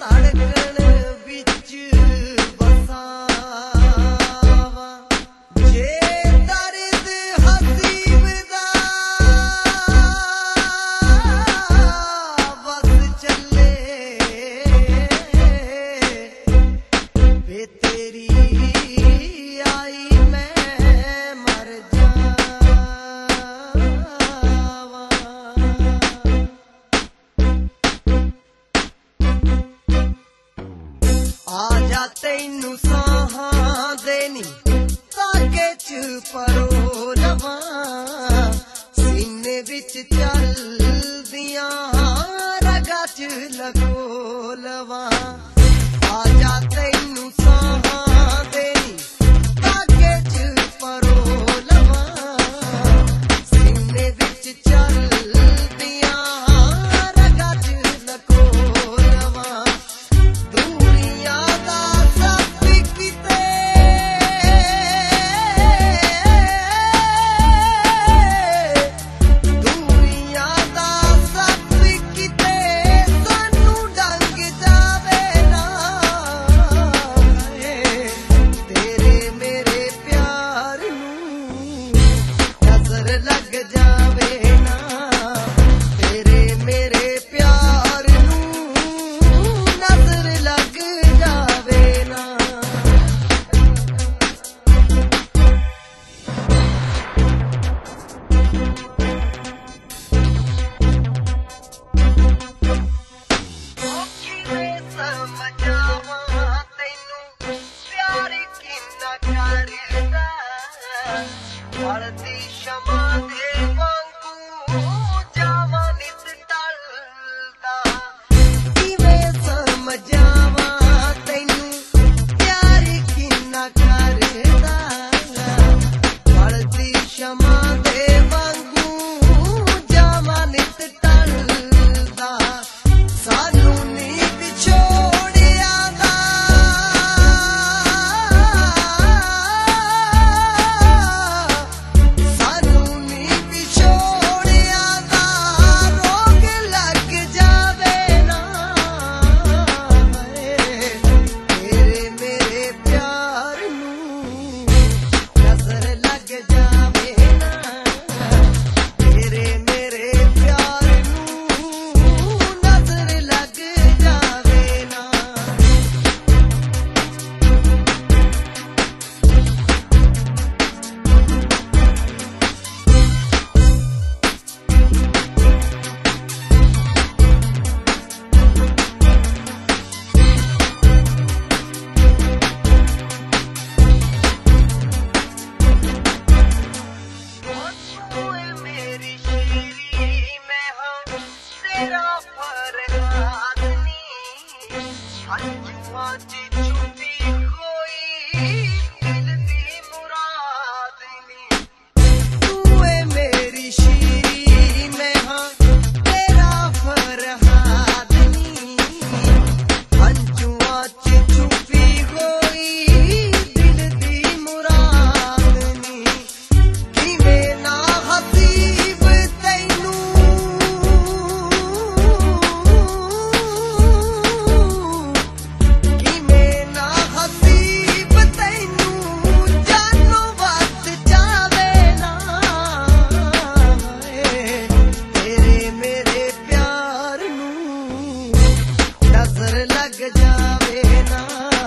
ਤੈਨੂੰ ਸਾਹਾਂ ਦੇਣੀ ਤਾਕੇ ਚ ਪਰੋ ਲਵਾਂ ਸੀਨੇ ਵਿੱਚ ਚੱਲਦੀਆਂ ਰਗਾਂ ਚ ਲਗੋ ਲਵਾਂ ਆ ਜਾ ਤੈਨੂੰ ਸਾਹਾਂ ਦੇਣੀ ਤਾਕੇ ਚ ਪਰੋ ਲਵਾਂ ਸੀਨੇ ਵਿੱਚ ਚੱਲਦੀਆਂ ਰਗਾਂ ਚ ਲਗੋ ਲਵਾਂ ਦੁਨੀਆ ਦਾ ਲੱਗ ਜਾਵੇ ਨਾ ਤੇਰੇ ਮੇਰੇ ਪਿਆਰ ਨੂੰ ਨਜ਼ਰ ਲੱਗ ਜਾਵੇ ਨਾ ਕਿਵੇਂ ਸਮਝਾਵਾਂ ਤੈਨੂੰ ਪਿਆਰ ਕਿੰਨਾ ਕਰਦਾ ਵਲਦੀ ਸ਼ਮਾ ਦੇ ਵਾਂਗੂ ਜਾਵਾਂ ਨਿਤ ਟਲਦਾ ਕਿਵੇਂ ਸਮਝਾਵਾਂ ਤੈਨੂੰ ਪਿਆਰ ਕਿੰਨਾ ਕਰਦਾ ਵਲਦੀ ਸ਼ਮਾ ਦੇ ਵਾਂਗੂ ਜਾਵਾਂ ਨਿਤ ਟਲਦਾ ਸਾਨੂੰ ਨੀ ਵਿਛੋੜਿਆ ਦਾ ਲੱਗ ਜਾਵੇ ਨਾ